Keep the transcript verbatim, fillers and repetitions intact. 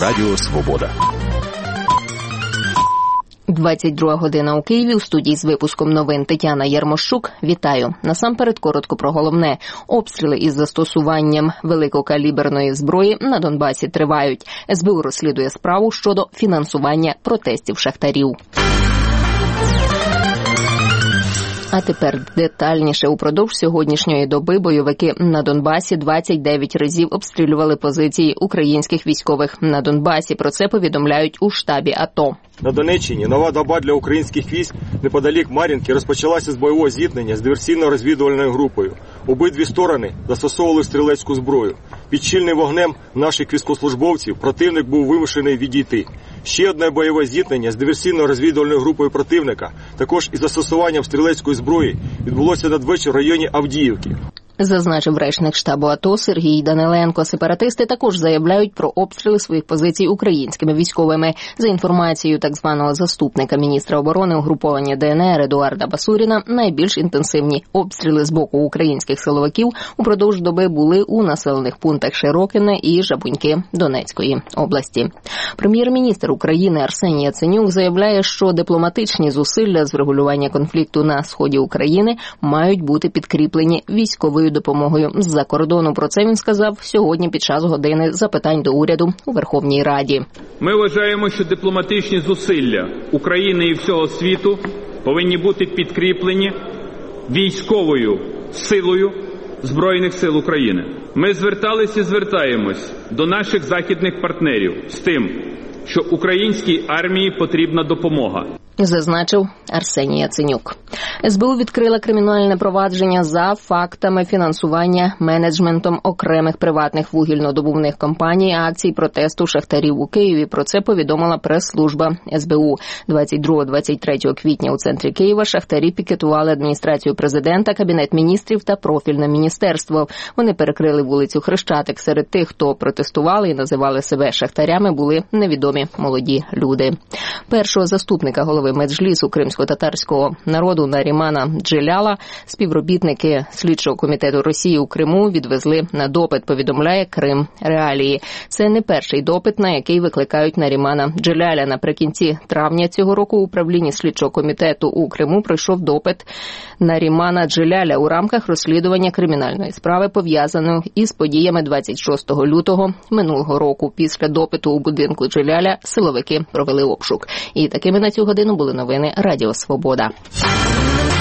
Радіо Свобода. двадцять друга година у Києві. У студії з випуском новин Тетяна Єрмощук. Вітаю. Насамперед коротко про головне. Обстріли із застосуванням великокаліберної зброї на Донбасі тривають. ес бе у розслідує справу щодо фінансування протестів шахтарів. А тепер детальніше. Упродовж сьогоднішньої доби бойовики на Донбасі двадцять дев'ять разів обстрілювали позиції українських військових на Донбасі. Про це повідомляють у штабі АТО. На Донеччині нова доба для українських військ неподалік Мар'їнки розпочалася з бойового зіткнення з диверсійно-розвідувальною групою. Обидві сторони застосовували стрілецьку зброю. Під щільним вогнем наших військовослужбовців противник був вимушений відійти. Ще одне бойове зіткнення з диверсійно-розвідувальною групою противника, також із застосуванням стрілецької зброї, відбулося надвечір в районі Авдіївки. Зазначив речник штабу АТО Сергій Даниленко. Сепаратисти також заявляють про обстріли своїх позицій українськими військовими. За інформацією так званого заступника міністра оборони угруповання де ен ер Едуарда Басуріна, найбільш інтенсивні обстріли з боку українських силовиків упродовж доби були у населених пунктах Широкине і Жабуньки Донецької області. Прем'єр-міністр України Арсеній Яценюк заявляє, що дипломатичні зусилля з врегулювання конфлікту на сході України мають бути підкріплені військовою допомогою з-за кордону. Про це він сказав сьогодні під час години запитань до уряду у Верховній Раді. Ми вважаємо, що дипломатичні зусилля України і всього світу повинні бути підкріплені військовою силою Збройних сил України. Ми звертались і звертаємось до наших західних партнерів з тим, що українській армії потрібна допомога. Зазначив Арсеній Яценюк. ес бе у відкрила кримінальне провадження за фактами фінансування менеджментом окремих приватних вугільнодобувних компаній акцій протесту шахтарів у Києві. Про це повідомила прес-служба ес бе у. двадцять другого - двадцять третього квітня у центрі Києва шахтарі пікетували адміністрацію президента, Кабінет міністрів та профільне міністерство. Вони перекрили вулицю Хрещатик. Серед тих, хто протестували і називали себе шахтарями, були невідомі молоді люди. Першого заступника голови Меджлісу кримсько-татарського народу Нарімана Джеляла співробітники слідчого комітету Росії у Криму відвезли на допит, повідомляє Крим Реалії. Це не перший допит, на який викликають Нарімана Джеляля. Наприкінці травня цього року у управлінні слідчого комітету у Криму пройшов допит Нарімана Джеляля у рамках розслідування кримінальної справи, пов'язаної із подіями двадцять шостого лютого минулого року. Після допиту у будинку Джеляля силовики провели обшук. І такими на цю годину були новини Радіо Свобода.